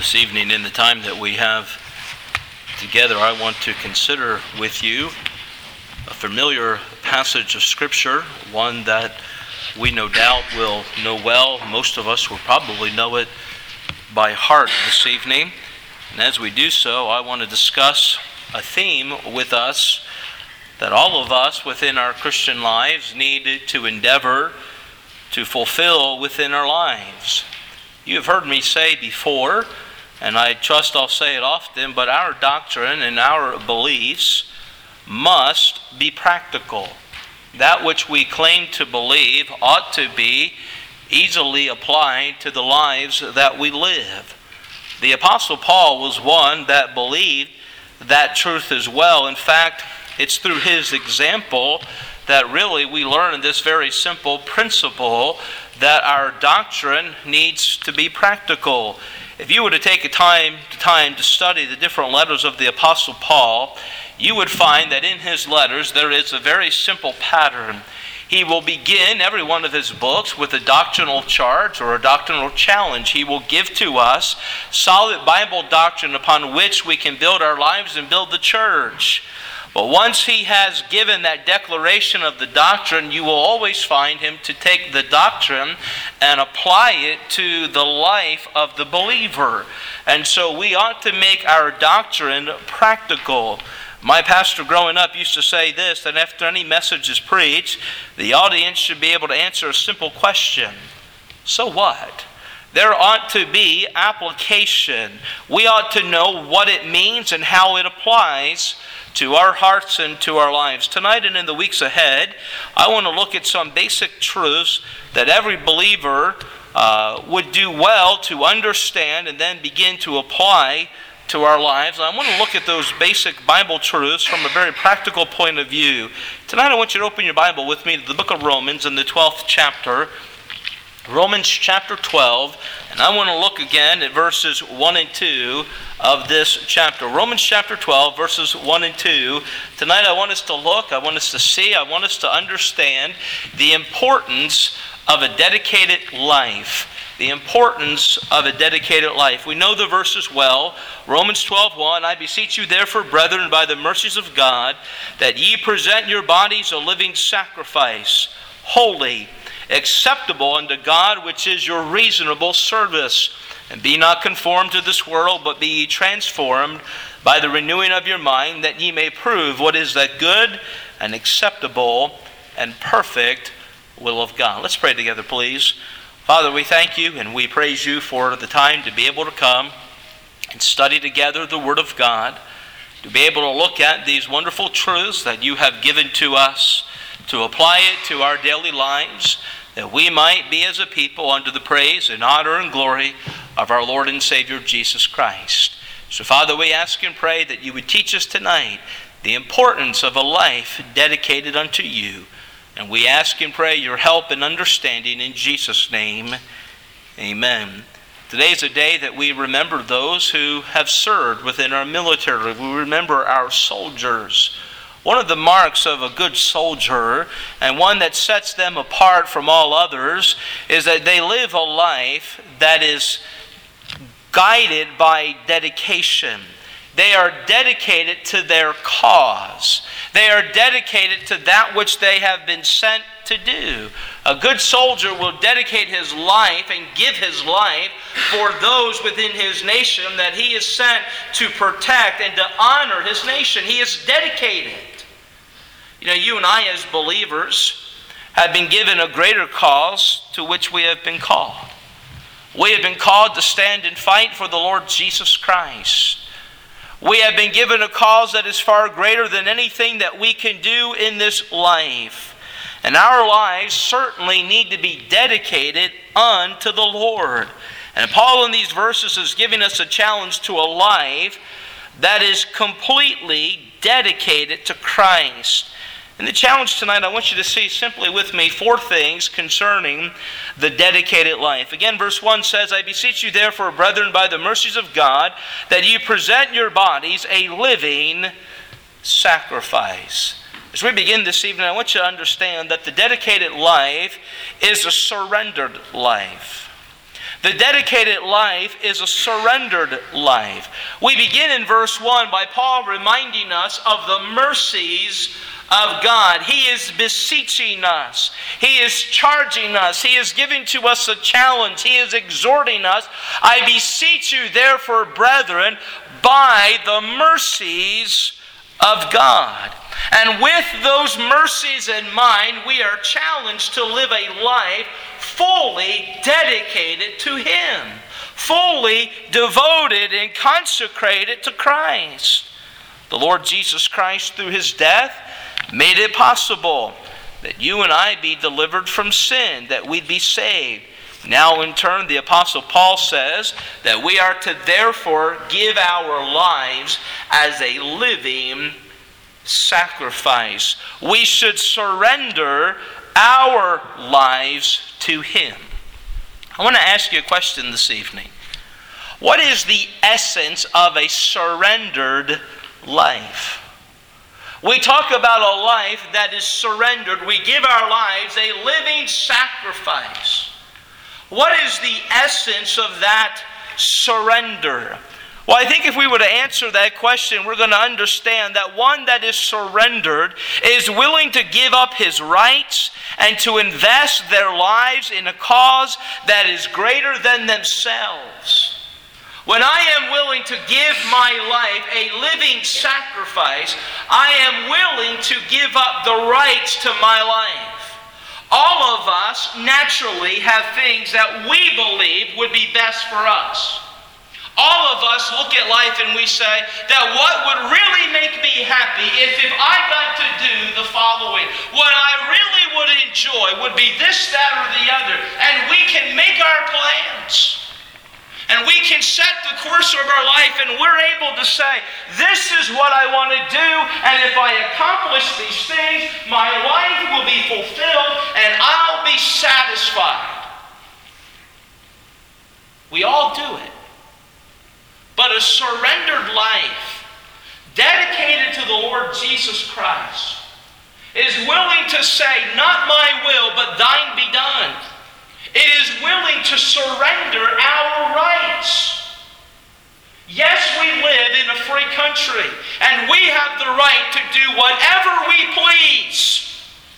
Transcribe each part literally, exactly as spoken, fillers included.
This evening, in the time that we have together, I want to consider with you a familiar passage of Scripture, one that we no doubt will know well. Most of us will probably know it by heart this evening. And as we do so, I want to discuss a theme with us that all of us within our Christian lives need to endeavor to fulfill within our lives. You have heard me say before, and I trust I'll say it often, but our doctrine and our beliefs must be practical. That which we claim to believe ought to be easily applied to the lives that we live. The Apostle Paul was one that believed that truth as well. In fact, it's through his example that really we learn this very simple principle that our doctrine needs to be practical. If you were to take a time to time to study the different letters of the Apostle Paul, you would find that in his letters there is a very simple pattern. He will begin every one of his books with a doctrinal charge or a doctrinal challenge. He will give to us solid Bible doctrine upon which we can build our lives and build the church. But once he has given that declaration of the doctrine, you will always find him to take the doctrine and apply it to the life of the believer. And so we ought to make our doctrine practical. My pastor growing up used to say this, that after any message is preached, the audience should be able to answer a simple question. So what? There ought to be application. We ought to know what it means and how it applies to our hearts and to our lives. Tonight and in the weeks ahead, I want to look at some basic truths that every believer uh, would do well to understand and then begin to apply to our lives. I want to look at those basic Bible truths from a very practical point of view. Tonight I want you to open your Bible with me to the book of Romans in the twelfth chapter. Romans chapter twelve, and I want to look again at verses one and two of this chapter. Romans chapter twelve, verses one and two. Tonight I want us to look, I want us to see, I want us to understand the importance of a dedicated life. The importance of a dedicated life. We know the verses well. Romans twelve one, I beseech you therefore, brethren, by the mercies of God, that ye present your bodies a living sacrifice, holy, acceptable unto God, which is your reasonable service. And be not conformed to this world, but be ye transformed by the renewing of your mind, that ye may prove what is that good and acceptable and perfect will of God. Let's pray together, please. Father, we thank you and we praise you for the time to be able to come and study together the Word of God, to be able to look at these wonderful truths that you have given to us, to apply it to our daily lives, that we might be as a people under the praise and honor and glory of our Lord and Savior Jesus Christ. So Father, we ask and pray that you would teach us tonight the importance of a life dedicated unto you. And we ask and pray your help and understanding in Jesus' name. Amen. Today is a day that we remember those who have served within our military. We remember our soldiers. One of the marks of a good soldier, and one that sets them apart from all others, is that they live a life that is guided by dedication. They are dedicated to their cause. They are dedicated to that which they have been sent to do. A good soldier will dedicate his life and give his life for those within his nation that he is sent to protect and to honor his nation. He is dedicated. You know, you and I as believers have been given a greater cause to which we have been called. We have been called to stand and fight for the Lord Jesus Christ. We have been given a cause that is far greater than anything that we can do in this life. And our lives certainly need to be dedicated unto the Lord. And Paul in these verses is giving us a challenge to a life that is completely dedicated to Christ. In the challenge tonight, I want you to see simply with me four things concerning the dedicated life. Again, verse one says, I beseech you therefore, brethren, by the mercies of God, that you present your bodies a living sacrifice. As we begin this evening, I want you to understand that the dedicated life is a surrendered life. The dedicated life is a surrendered life. We begin in verse one by Paul reminding us of the mercies of God. He is beseeching us. He is charging us. He is giving to us a challenge. He is exhorting us. I beseech you, therefore, brethren, by the mercies of God. And with those mercies in mind, we are challenged to live a life fully dedicated to Him, fully devoted and consecrated to Christ. The Lord Jesus Christ, through His death, made it possible that you and I be delivered from sin, that we'd be saved. Now, in turn, the Apostle Paul says that we are to therefore give our lives as a living sacrifice. We should surrender our lives to Him. I want to ask you a question this evening. What is the essence of a surrendered life? We talk about a life that is surrendered. We give our lives a living sacrifice. What is the essence of that surrender? Well, I think if we were to answer that question, we're going to understand that one that is surrendered is willing to give up his rights and to invest their lives in a cause that is greater than themselves. When I am willing to give my life a living sacrifice, I am willing to give up the rights to my life. All of us naturally have things that we believe would be best for us. All of us look at life and we say that what would really make me happy is if I got to do the following. What I really would enjoy would be this, that, or the other. And we can make our plans. And we can set the course of our life and we're able to say, this is what I want to do, and if I accomplish these things, my life will be fulfilled and I'll be satisfied. We all do it. But a surrendered life, dedicated to the Lord Jesus Christ, is willing to say, not my will, but thine be done. It is willing to surrender our rights. Yes, we live in a free country, and we have the right to do whatever we please.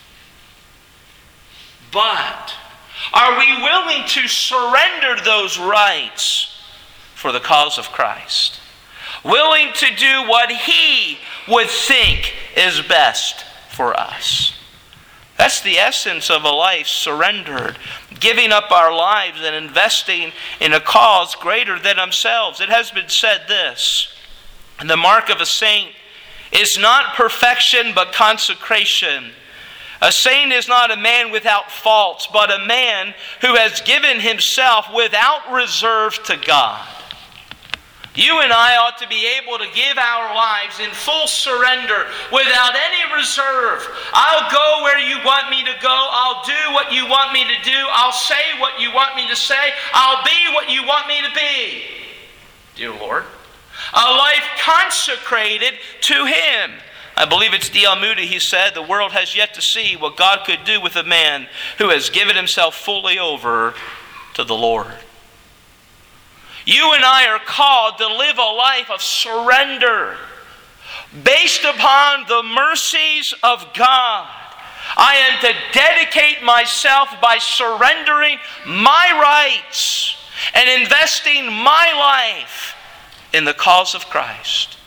But are we willing to surrender those rights for the cause of Christ? Willing to do what He would think is best for us. That's the essence of a life surrendered, giving up our lives and investing in a cause greater than themselves. It has been said this, the mark of a saint is not perfection but consecration. A saint is not a man without faults, but a man who has given himself without reserve to God. You and I ought to be able to give our lives in full surrender without any reserve. I'll go where you want me to go. I'll do what you want me to do. I'll say what you want me to say. I'll be what you want me to be. Dear Lord, a life consecrated to Him. I believe it's D L Moody, he said, the world has yet to see what God could do with a man who has given himself fully over to the Lord. You and I are called to live a life of surrender based upon the mercies of God. I am to dedicate myself by surrendering my rights and investing my life in the cause of Christ.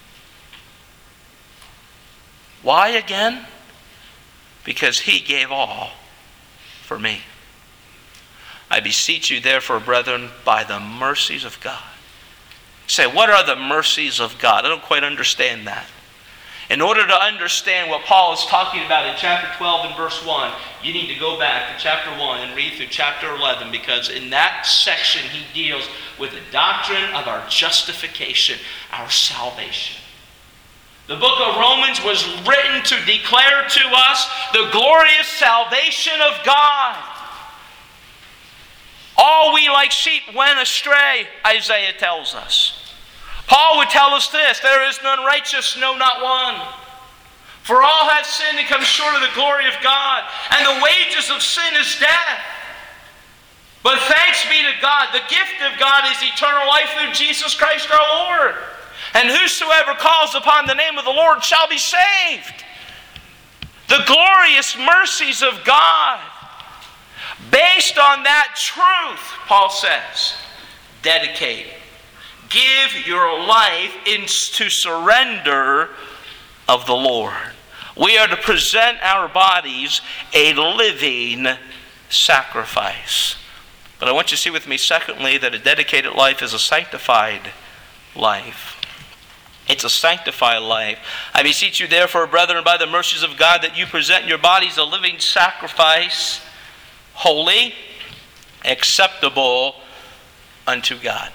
Why again? Because He gave all for me. I beseech you, therefore, brethren, by the mercies of God. You say, what are the mercies of God? I don't quite understand that. In order to understand what Paul is talking about in chapter twelve and verse one, you need to go back to chapter one and read through chapter eleven, because in that section he deals with the doctrine of our justification, our salvation. The book of Romans was written to declare to us the glorious salvation of God. All we like sheep went astray, Isaiah tells us. Paul would tell us this, there is none righteous, no, not one. For all have sinned and come short of the glory of God, and the wages of sin is death. But thanks be to God, the gift of God is eternal life through Jesus Christ our Lord. And whosoever calls upon the name of the Lord shall be saved. The glorious mercies of God. Based on that truth, Paul says, dedicate. Give your life into surrender of the Lord. We are to present our bodies a living sacrifice. But I want you to see with me, secondly, that a dedicated life is a sanctified life. It's a sanctified life. I beseech you, therefore, brethren, by the mercies of God, that you present your bodies a living sacrifice, holy, acceptable unto God.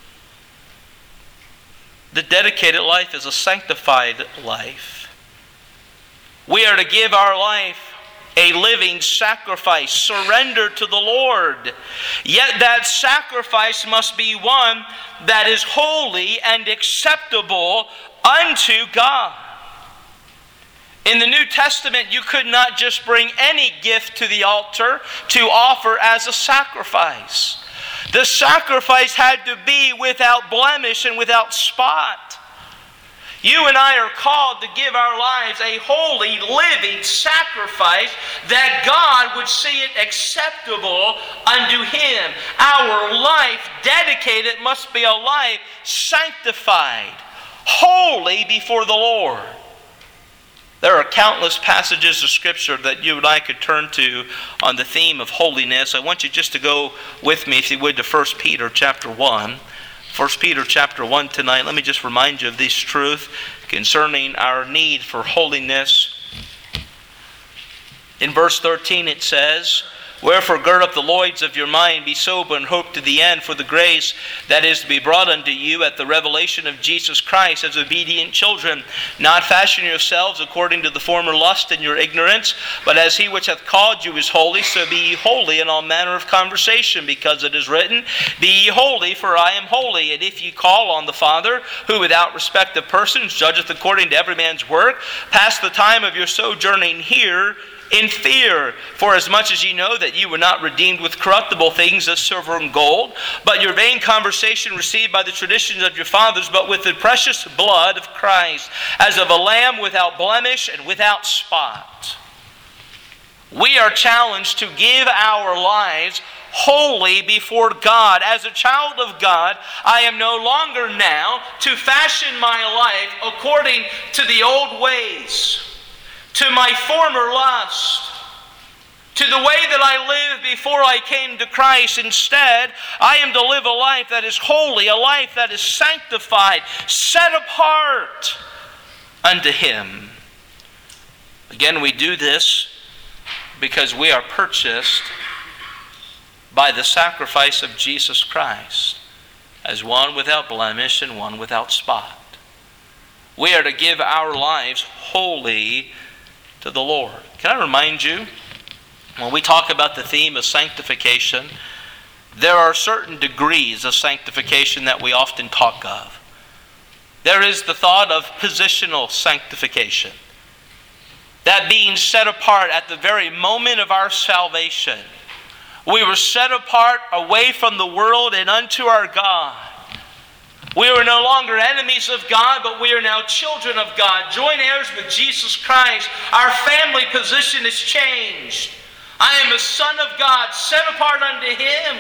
The dedicated life is a sanctified life. We are to give our life a living sacrifice, surrender to the Lord. Yet that sacrifice must be one that is holy and acceptable unto God. In the New Testament, you could not just bring any gift to the altar to offer as a sacrifice. The sacrifice had to be without blemish and without spot. You and I are called to give our lives a holy, living sacrifice that God would see it acceptable unto Him. Our life dedicated must be a life sanctified, holy before the Lord. There are countless passages of Scripture that you and I could turn to on the theme of holiness. I want you just to go with me, if you would, to First Peter chapter one. First Peter chapter one tonight. Let me just remind you of this truth concerning our need for holiness. In verse thirteen it says, wherefore gird up the loins of your mind, be sober, and hope to the end for the grace that is to be brought unto you at the revelation of Jesus Christ as obedient children. Not fashion yourselves according to the former lust in your ignorance, but as he which hath called you is holy, so be ye holy in all manner of conversation, because it is written, be ye holy, for I am holy. And if ye call on the Father, who without respect of persons judgeth according to every man's work, pass the time of your sojourning here in fear, for as much as ye know that ye were not redeemed with corruptible things as silver and gold, but your vain conversation received by the traditions of your fathers, but with the precious blood of Christ, as of a lamb without blemish and without spot. We are challenged to give our lives holy before God. As a child of God, I am no longer now to fashion my life according to the old ways, to my former lust, to the way that I lived before I came to Christ. Instead, I am to live a life that is holy, a life that is sanctified, set apart unto Him. Again, we do this because we are purchased by the sacrifice of Jesus Christ as one without blemish and one without spot. We are to give our lives wholly to the Lord. Can I remind you, when we talk about the theme of sanctification, there are certain degrees of sanctification that we often talk of. There is the thought of positional sanctification. That being set apart at the very moment of our salvation. We were set apart away from the world and unto our God. We are no longer enemies of God, but we are now children of God, joint heirs with Jesus Christ. Our family position is changed. I am a son of God, set apart unto Him.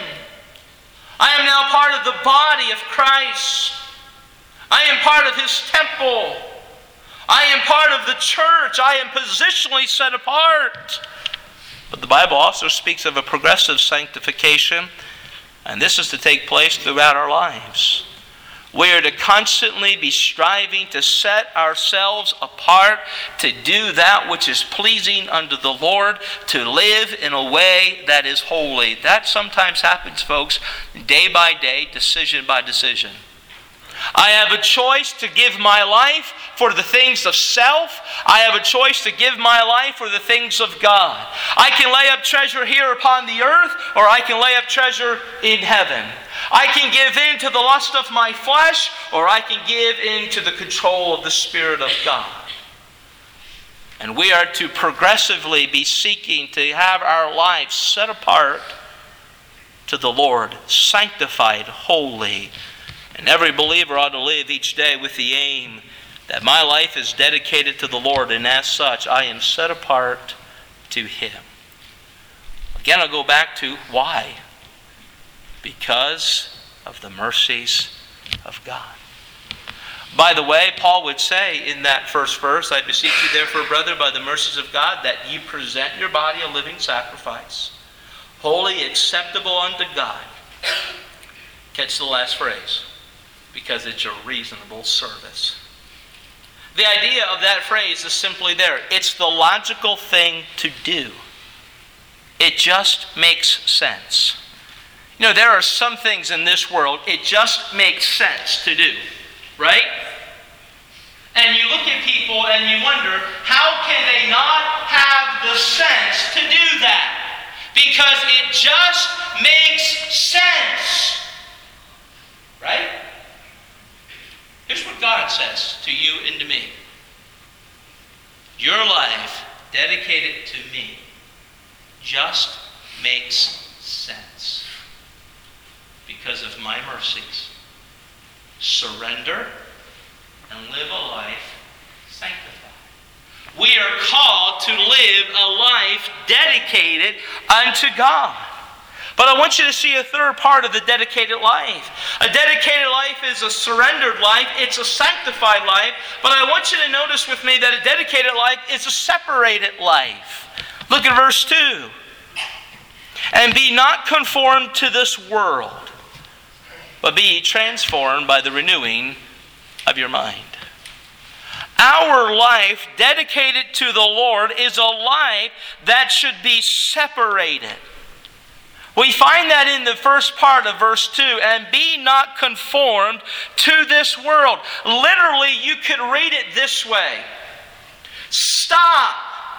I am now part of the body of Christ. I am part of His temple. I am part of the church. I am positionally set apart. But the Bible also speaks of a progressive sanctification, and this is to take place throughout our lives. We are to constantly be striving to set ourselves apart, to do that which is pleasing unto the Lord, to live in a way that is holy. That sometimes happens, folks, day by day, decision by decision. I have a choice to give my life for the things of self. I have a choice to give my life for the things of God. I can lay up treasure here upon the earth, or I can lay up treasure in heaven. I can give in to the lust of my flesh, or I can give in to the control of the Spirit of God. And we are to progressively be seeking to have our lives set apart to the Lord, sanctified, holy. And every believer ought to live each day with the aim that my life is dedicated to the Lord, and as such, I am set apart to Him. Again, I'll go back to why. Because of the mercies of God. By the way, Paul would say in that first verse, I beseech you therefore, brother, by the mercies of God, that ye present your body a living sacrifice, holy, acceptable unto God. Catch the last phrase. Because it's your reasonable service. The idea of that phrase is simply there. It's the logical thing to do. It just makes sense. You know, there are some things in this world it just makes sense to do. Right? And you look at people and you wonder, how can they not have the sense to do that? Because it just makes sense. Right? Here's what God says to you and to me. Your life dedicated to me just makes sense because of my mercies. Surrender and live a life sanctified. We are called to live a life dedicated unto God. But I want you to see a third part of the dedicated life. A dedicated life is a surrendered life. It's a sanctified life. But I want you to notice with me that a dedicated life is a separated life. Look at verse two. And be not conformed to this world, but be ye transformed by the renewing of your mind. Our life dedicated to the Lord is a life that should be separated. We find that in the first part of verse two, and be not conformed to this world. Literally, you could read it this way. Stop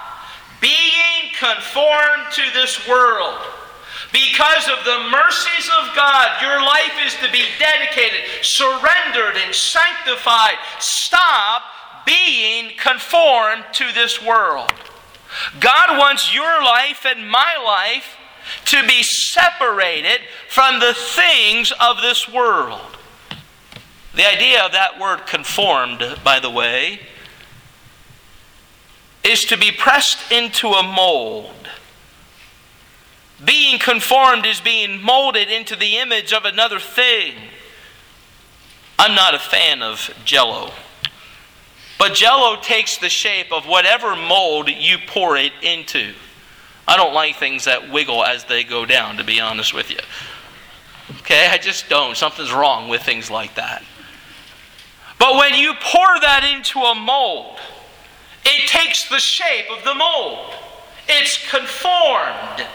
being conformed to this world. Because of the mercies of God, your life is to be dedicated, surrendered, and sanctified. Stop being conformed to this world. God wants your life and my life to be separated from the things of this world. The idea of that word conformed, by the way, is to be pressed into a mold. Being conformed is being molded into the image of another thing. I'm not a fan of Jell-O. But Jell-O takes the shape of whatever mold you pour it into. I don't like things that wiggle as they go down, to be honest with you. Okay, I just don't. Something's wrong with things like that. But when you pour that into a mold, it takes the shape of the mold. It's conformed.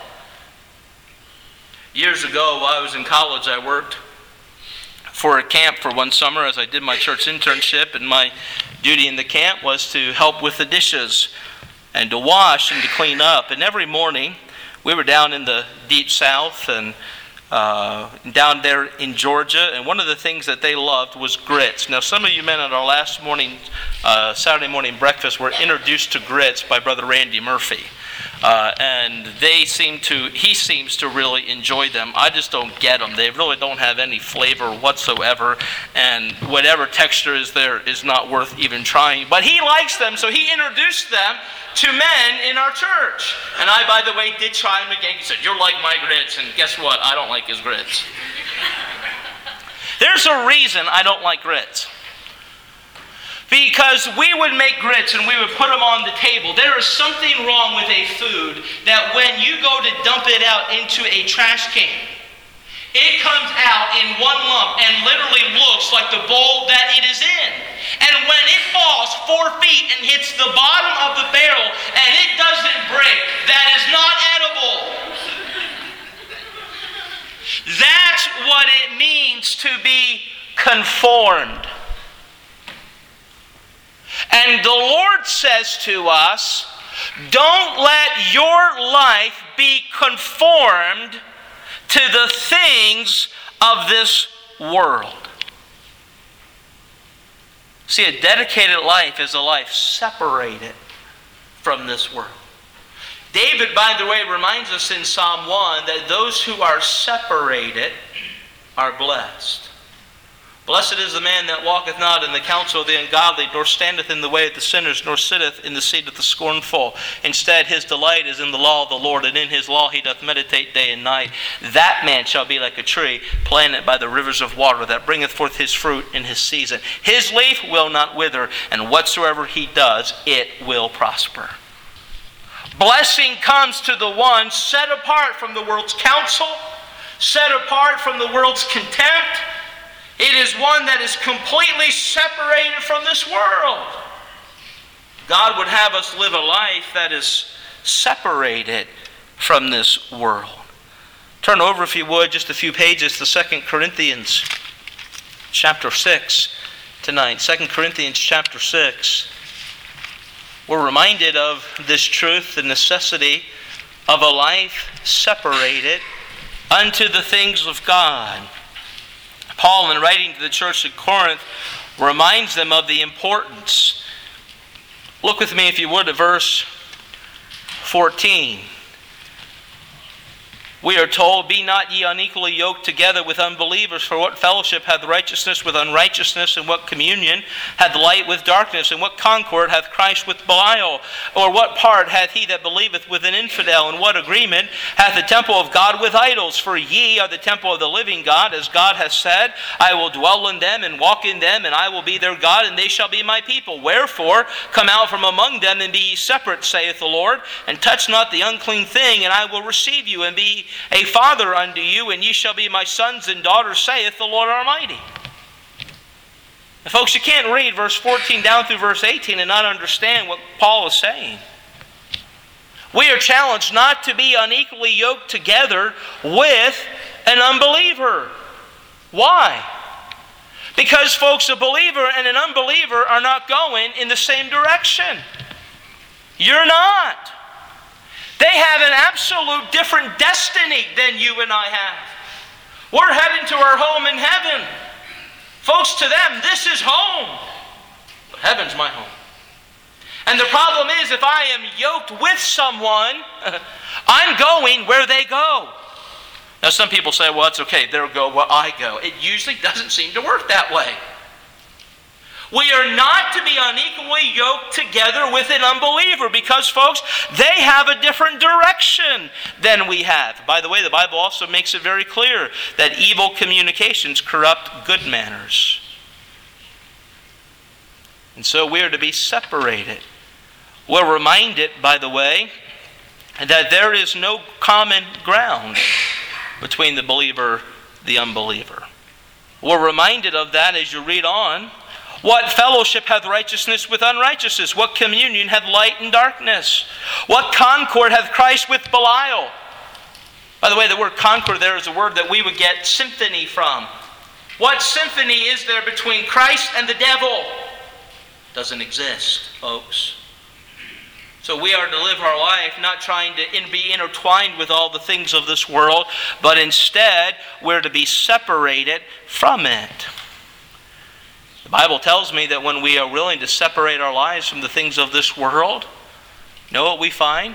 Years ago, while I was in college, I worked for a camp for one summer as I did my church internship, and my duty in the camp was to help with the dishes and to wash and to clean up. And every morning, we were down in the deep south and uh, down there in Georgia, and one of the things that they loved was grits. Now, some of you men at our last morning, uh, Saturday morning breakfast were introduced to grits by Brother Randy Murphy. Uh, and they seem to, he seems to really enjoy them. I just don't get them. They really don't have any flavor whatsoever, and whatever texture is there is not worth even trying. But he likes them, so he introduced them to men in our church. And I, by the way, did try him again. He said, "You're like my grits," and guess what? I don't like his grits. There's a reason I don't like grits. Because we would make grits and we would put them on the table. There is something wrong with a food that when you go to dump it out into a trash can, it comes out in one lump and literally looks like the bowl that it is in. And when it falls four feet and hits the bottom of the barrel and it doesn't break, that is not edible. That's what it means to be conformed. And the Lord says to us, don't let your life be conformed to the things of this world. See, a dedicated life is a life separated from this world. David, by the way, reminds us in Psalm one that those who are separated are blessed. Blessed is the man that walketh not in the counsel of the ungodly, nor standeth in the way of the sinners, nor sitteth in the seat of the scornful. Instead, his delight is in the law of the Lord, and in his law he doth meditate day and night. That man shall be like a tree planted by the rivers of water, that bringeth forth his fruit in his season. His leaf will not wither, and whatsoever he does, it will prosper. Blessing comes to the one set apart from the world's counsel, set apart from the world's contempt. It is one that is completely separated from this world. God would have us live a life that is separated from this world. Turn over, if you would, just a few pages to Second Corinthians chapter six tonight. Second Corinthians chapter six. We're reminded of this truth, the necessity of a life separated unto the things of God. Paul, in writing to the church at Corinth, reminds them of the importance. Look with me, if you would, at verse fourteen. We are told, "Be not ye unequally yoked together with unbelievers, for what fellowship hath righteousness with unrighteousness, and what communion hath light with darkness, and what concord hath Christ with Belial? Or what part hath he that believeth with an infidel, and what agreement hath the temple of God with idols? For ye are the temple of the living God, as God hath said, I will dwell in them and walk in them, and I will be their God, and they shall be my people. Wherefore, come out from among them, and be ye separate, saith the Lord, and touch not the unclean thing, and I will receive you, and be a father unto you, and ye shall be my sons and daughters, saith the Lord Almighty." And folks, you can't read verse fourteen down through verse eighteen and not understand what Paul is saying. We are challenged not to be unequally yoked together with an unbeliever. Why? Because, folks, a believer and an unbeliever are not going in the same direction. You're not. They have an absolute different destiny than you and I have. We're heading to our home in heaven. Folks, to them, this is home. But heaven's my home. And the problem is, if I am yoked with someone, I'm going where they go. Now, some people say, well, it's okay, they'll go where I go. It usually doesn't seem to work that way. We are not to be unequally yoked together with an unbeliever because, folks, they have a different direction than we have. By the way, the Bible also makes it very clear that evil communications corrupt good manners. And so we are to be separated. We're reminded, by the way, that there is no common ground between the believer and the unbeliever. We're reminded of that as you read on. What fellowship hath righteousness with unrighteousness? What communion hath light and darkness? What concord hath Christ with Belial? By the way, the word concord there is a word that we would get symphony from. What symphony is there between Christ and the devil? Doesn't exist, folks. So we are to live our life not trying to be intertwined with all the things of this world, but instead we're to be separated from it. The Bible tells me that when we are willing to separate our lives from the things of this world, you know what we find?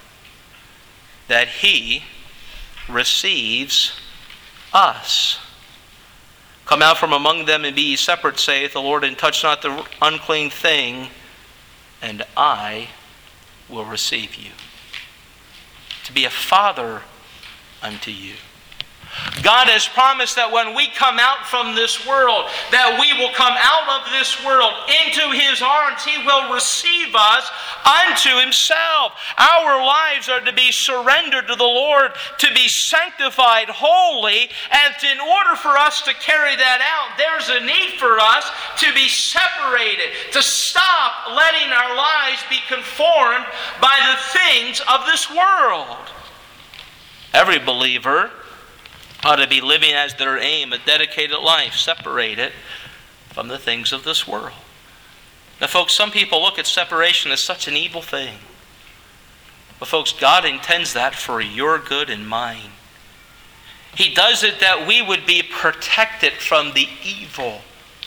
That He receives us. Come out from among them and be ye separate, saith the Lord, and touch not the unclean thing, and I will receive you. To be a father unto you. God has promised that when we come out from this world, that we will come out of this world into His arms. He will receive us unto Himself. Our lives are to be surrendered to the Lord, to be sanctified holy, and in order for us to carry that out, there's a need for us to be separated, to stop letting our lives be conformed by the things of this world. Every believer ought to be living as their aim, a dedicated life, separated from the things of this world. Now, folks, some people look at separation as such an evil thing. But, folks, God intends that for your good and mine. He does it that we would be protected from the evil.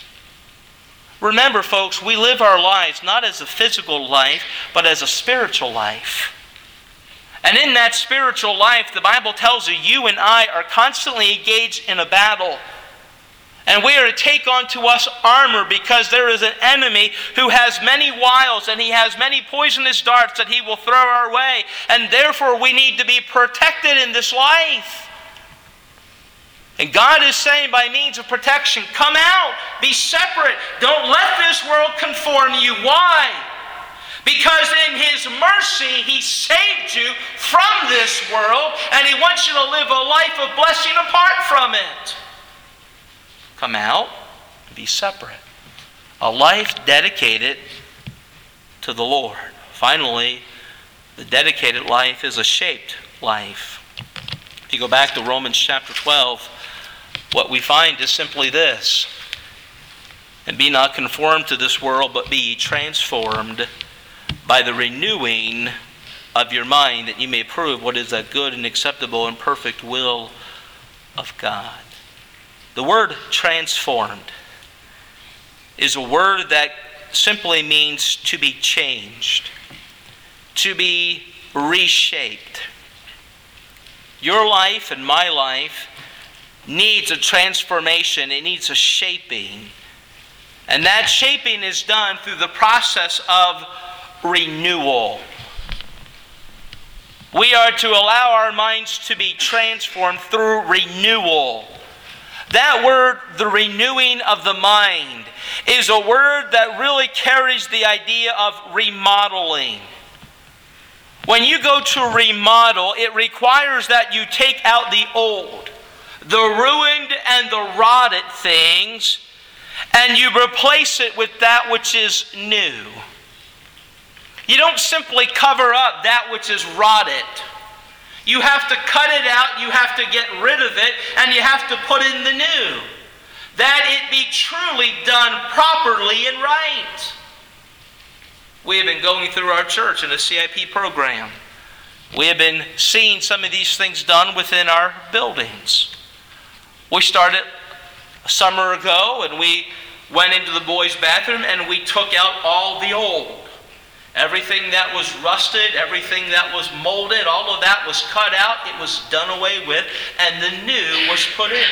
Remember, folks, we live our lives not as a physical life, but as a spiritual life. And in that spiritual life, the Bible tells you, you and I are constantly engaged in a battle. And we are to take unto us armor, because there is an enemy who has many wiles and he has many poisonous darts that he will throw our way. And therefore we need to be protected in this life. And God is saying, by means of protection, come out, be separate. Don't let this world conform you. Why? Because in His mercy, He saved you from this world, and He wants you to live a life of blessing apart from it. Come out and be separate. A life dedicated to the Lord. Finally, the dedicated life is a shaped life. If you go back to Romans chapter twelve, what we find is simply this: and be not conformed to this world, but be ye transformed by the renewing of your mind, that you may prove what is that good and acceptable and perfect will of God. The word transformed is a word that simply means to be changed, to be reshaped. Your life and my life needs a transformation. It needs a shaping. And that shaping is done through the process of renewal. We are to allow our minds to be transformed through renewal. That word, the renewing of the mind, is a word that really carries the idea of remodeling. When you go to remodel, it requires that you take out the old, the ruined and the rotted things, and you replace it with that which is new. You don't simply cover up that which is rotted. You have to cut it out, you have to get rid of it, and you have to put in the new. That it be truly done properly and right. We have been going through our church in a C I P program. We have been seeing some of these things done within our buildings. We started a summer ago, and we went into the boys' bathroom and we took out all the old. Everything that was rusted, everything that was molded, all of that was cut out. It was done away with, and the new was put in.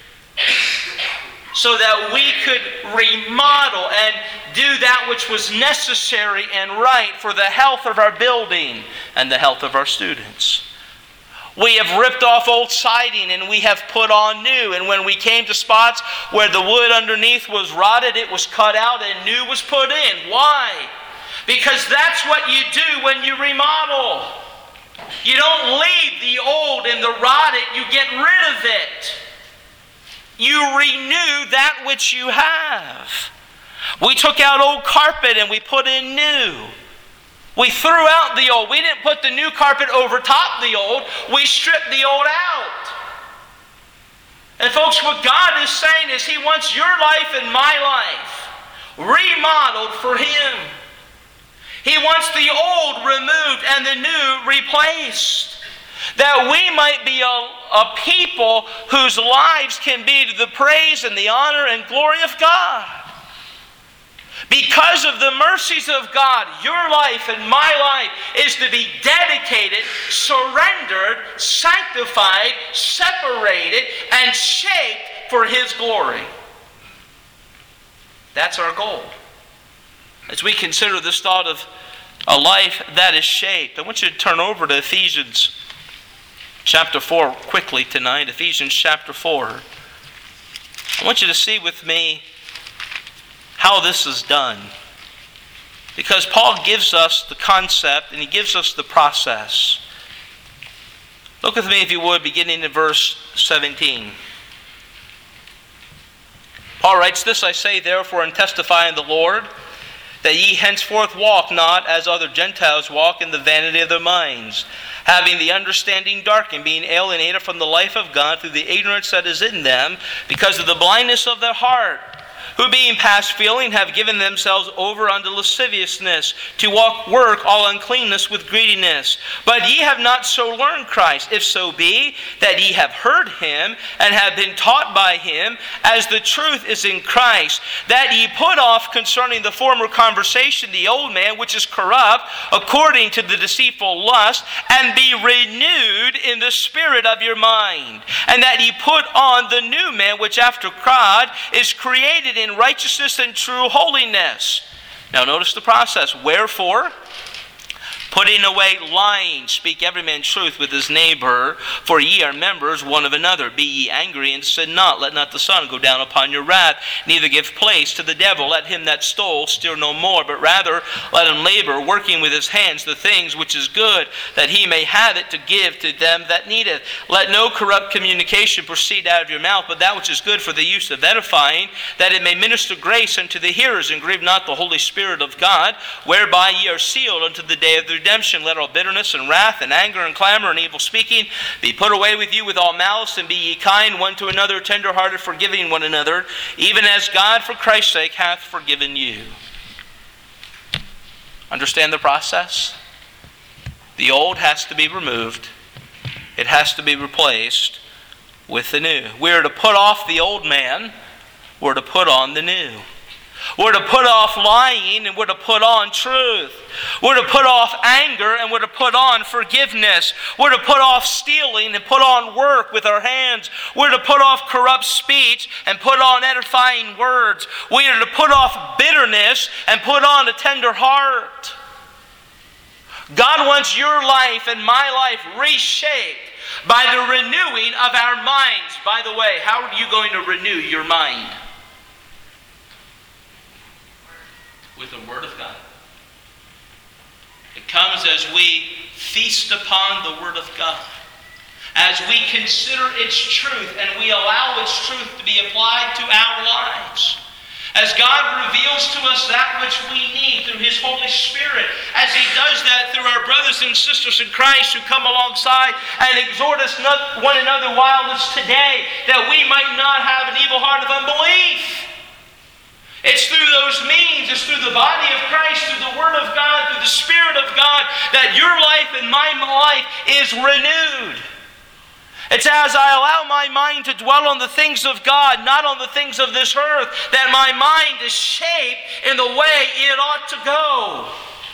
So that we could remodel and do that which was necessary and right for the health of our building and the health of our students. We have ripped off old siding and we have put on new. And when we came to spots where the wood underneath was rotted, it was cut out and new was put in. Why? Because that's what you do when you remodel. You don't leave the old and the rotted, you get rid of it. You renew that which you have. We took out old carpet and we put in new. We threw out the old. We didn't put the new carpet over top the old. We stripped the old out. And folks, what God is saying is He wants your life and my life remodeled for Him. He wants the old removed and the new replaced. That we might be a, a people whose lives can be to the praise and the honor and glory of God. Because of the mercies of God, your life and my life is to be dedicated, surrendered, sanctified, separated, and shaped for His glory. That's our goal. As we consider this thought of a life that is shaped, I want you to turn over to Ephesians chapter four quickly tonight. Ephesians chapter four. I want you to see with me how this is done. Because Paul gives us the concept and he gives us the process. Look with me, if you would, beginning in verse seventeen. Paul writes, "This I say therefore and testify in the Lord, that ye henceforth walk not as other Gentiles walk in the vanity of their minds, having the understanding darkened, being alienated from the life of God through the ignorance that is in them, because of the blindness of their heart, who being past feeling have given themselves over unto lasciviousness, to walk work all uncleanness with greediness. But ye have not so learned Christ, if so be that ye have heard him, and have been taught by him, as the truth is in Christ, that ye put off concerning the former conversation the old man, which is corrupt, according to the deceitful lust, and be renewed in the spirit of your mind, and that ye put on the new man, which after God is created in righteousness and true holiness. Now notice the process. Wherefore, putting away lying, speak every man truth with his neighbor, for ye are members one of another. Be ye angry, and sin not. Let not the sun go down upon your wrath, neither give place to the devil. Let him that stole steal no more, but rather let him labor, working with his hands the things which is good, that he may have it to give to them that needeth. Let no corrupt communication proceed out of your mouth, but that which is good for the use of edifying, that it may minister grace unto the hearers. And grieve not the Holy Spirit of God, whereby ye are sealed unto the day of the redemption. Let all bitterness and wrath and anger and clamor and evil speaking be put away with you with all malice, and be ye kind one to another, tenderhearted, forgiving one another, even as God for Christ's sake hath forgiven you. Understand the process? The old has to be removed. It has to be replaced with the new. We're to put off the old man. We're to put on the new. We're to put off lying, and we're to put on truth. We're to put off anger, and we're to put on forgiveness. We're to put off stealing and put on work with our hands. We're to put off corrupt speech and put on edifying words. We are to put off bitterness and put on a tender heart. God wants your life and my life reshaped by the renewing of our minds. By the way, how are you going to renew your mind? With the Word of God. It comes as we feast upon the Word of God, as we consider its truth and we allow its truth to be applied to our lives, as God reveals to us that which we need through His Holy Spirit, as He does that through our brothers and sisters in Christ who come alongside and exhort us one another while it's today, that we might not have an evil heart of unbelief. It's through those means, it's through the body of Christ, through the Word of God, through the Spirit of God, that your life and my life is renewed. It's as I allow my mind to dwell on the things of God, not on the things of this earth, that my mind is shaped in the way it ought to go.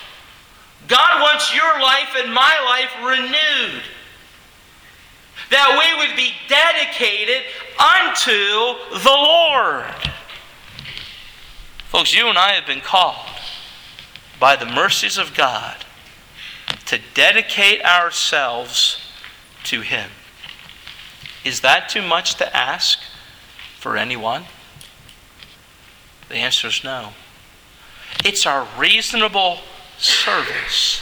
God wants your life and my life renewed, that we would be dedicated unto the Lord. Folks, you and I have been called by the mercies of God to dedicate ourselves to Him. Is that too much to ask for anyone? The answer is no. It's our reasonable service.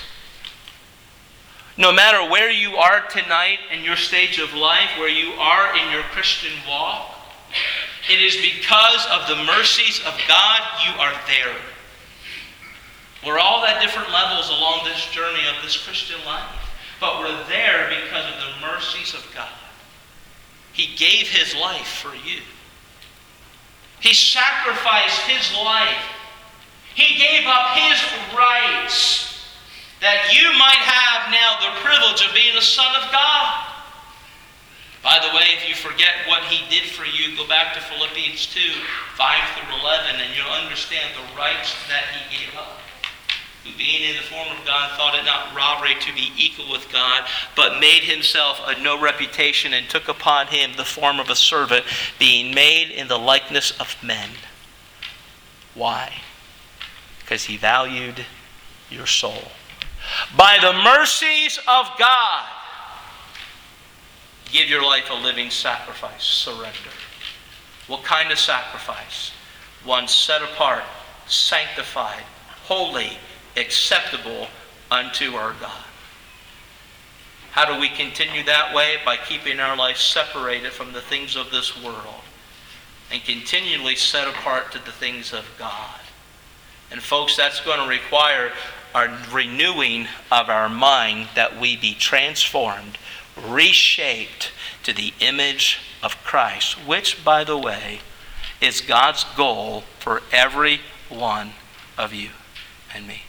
No matter where you are tonight in your stage of life, where you are in your Christian walk, it is because of the mercies of God you are there. We're all at different levels along this journey of this Christian life, but we're there because of the mercies of God. He gave His life for you. He sacrificed His life. He gave up His rights that you might have now the privilege of being a son of God. By the way, if you forget what He did for you, go back to Philippians two, five through eleven, and you'll understand the rights that He gave up. Who being in the form of God thought it not robbery to be equal with God, but made Himself of no reputation, and took upon Him the form of a servant, being made in the likeness of men. Why? Because He valued your soul. By the mercies of God, give your life a living sacrifice. Surrender. What kind of sacrifice? One set apart, sanctified, holy, acceptable unto our God. How do we continue that way? By keeping our life separated from the things of this world and continually set apart to the things of God. And folks, that's going to require our renewing of our mind, that we be transformed, reshaped to the image of Christ, which, by the way, is God's goal for every one of you and me.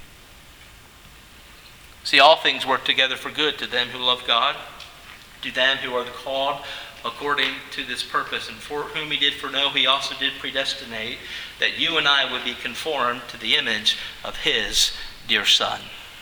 See, all things work together for good to them who love God, to them who are the called according to this purpose. And for whom he did foreknow, he also did predestinate, that you and I would be conformed to the image of his dear Son.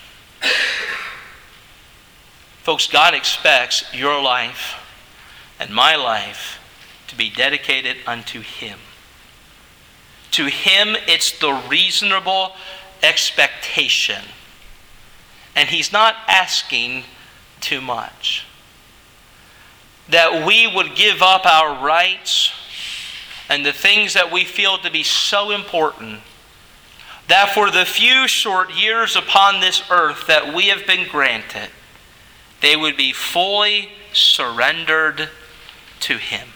Folks, God expects your life and my life to be dedicated unto him. To him, it's the reasonable expectation. And he's not asking too much. That we would give up our rights and the things that we feel to be so important, that for the few short years upon this earth that we have been granted, they would be fully surrendered to him.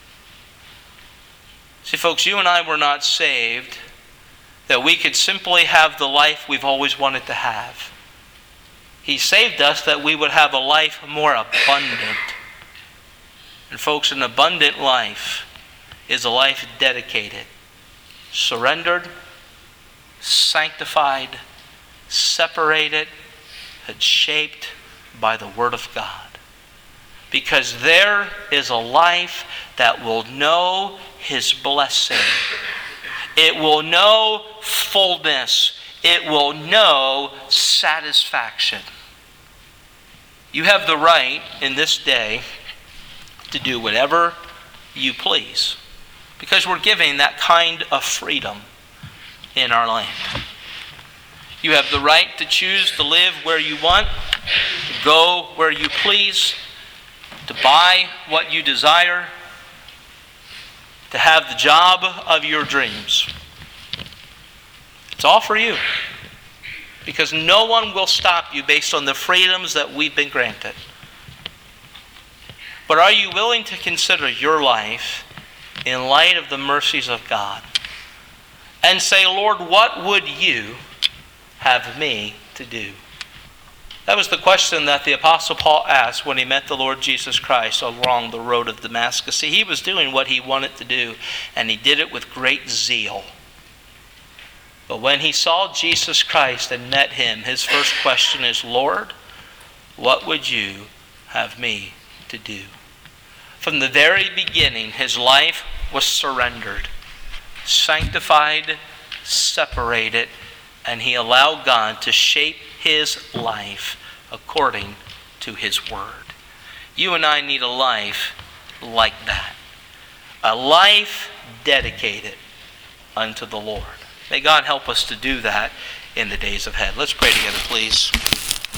See, folks, you and I were not saved that we could simply have the life we've always wanted to have. He saved us that we would have a life more abundant. And folks, an abundant life is a life dedicated, surrendered, sanctified, separated, and shaped by the Word of God. Because there is a life that will know his blessing. It will know fullness. It will know satisfaction. You have the right in this day to do whatever you please, because we're giving that kind of freedom in our land. You have the right to choose to live where you want, to go where you please, to buy what you desire, to have the job of your dreams. It's all for you, because no one will stop you based on the freedoms that we've been granted. But are you willing to consider your life in light of the mercies of God and say, Lord, what would you have me to do? That was the question that the Apostle Paul asked when he met the Lord Jesus Christ along the road of Damascus. See, he was doing what he wanted to do, and he did it with great zeal. But when he saw Jesus Christ and met him, his first question is, Lord, what would you have me to do? From the very beginning, his life was surrendered, sanctified, separated, and he allowed God to shape his life according to his word. You and I need a life like that. A life dedicated unto the Lord. May God help us to do that in the days ahead. Let's pray together, please.